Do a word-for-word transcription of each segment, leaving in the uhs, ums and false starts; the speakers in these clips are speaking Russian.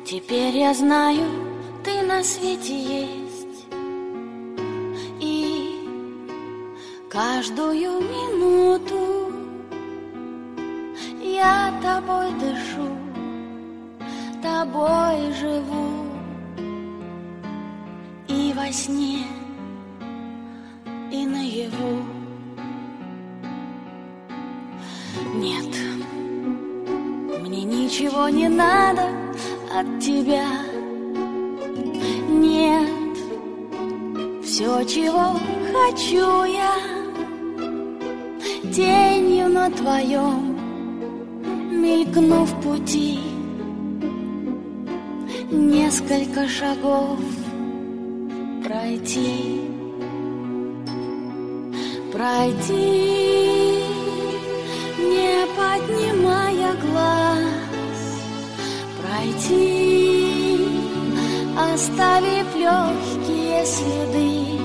Теперь я знаю, ты на свете есть, и каждую минуту я тобой дышу, тобой живу, и во сне, и наяву. Нет, мне ничего не надо от тебя. Нет, все, чего хочу я, тенью на твоем мелькнув пути, несколько шагов пройти, пройти, не поднимая глаз, пройти, оставив легкие следы,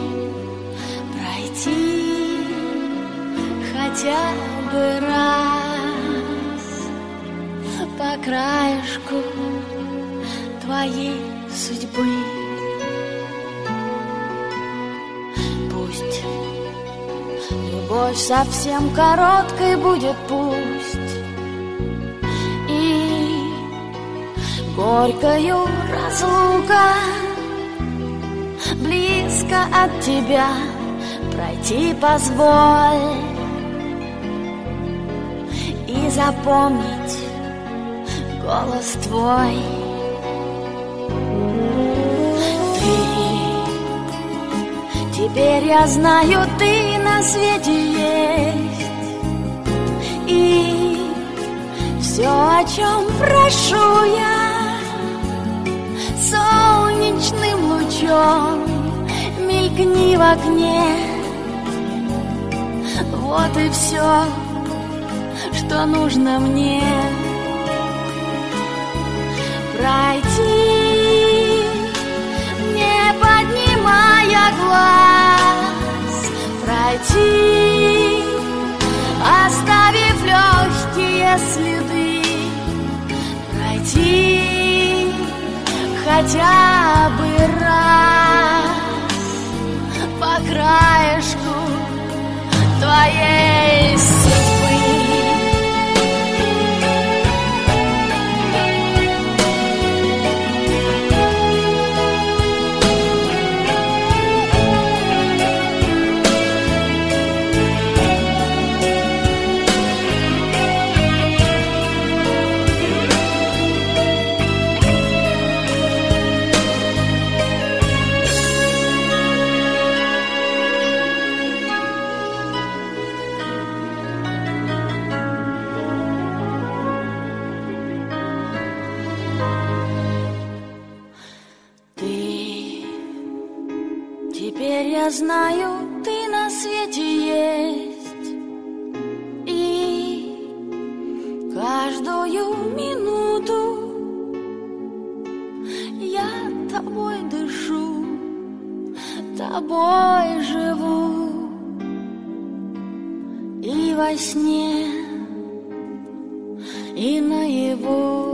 пройти хотя бы раз по краешку твоей судьбы. Пусть любовь совсем короткой будет, пусть и горькою разлука, близко от тебя пройти позволь и запомнить голос твой. Теперь я знаю, ты на свете есть, и все, о чем прошу я, солнечным лучом мелькни в окне. Вот и все, что нужно мне. Пройти, не поднимая глаз, пройти, оставив легкие следы, пройти хотя бы раз по краешку твоей судьбы. Теперь я знаю, ты на свете есть, и каждую минуту я тобой дышу, тобой живу, и во сне, и наяву.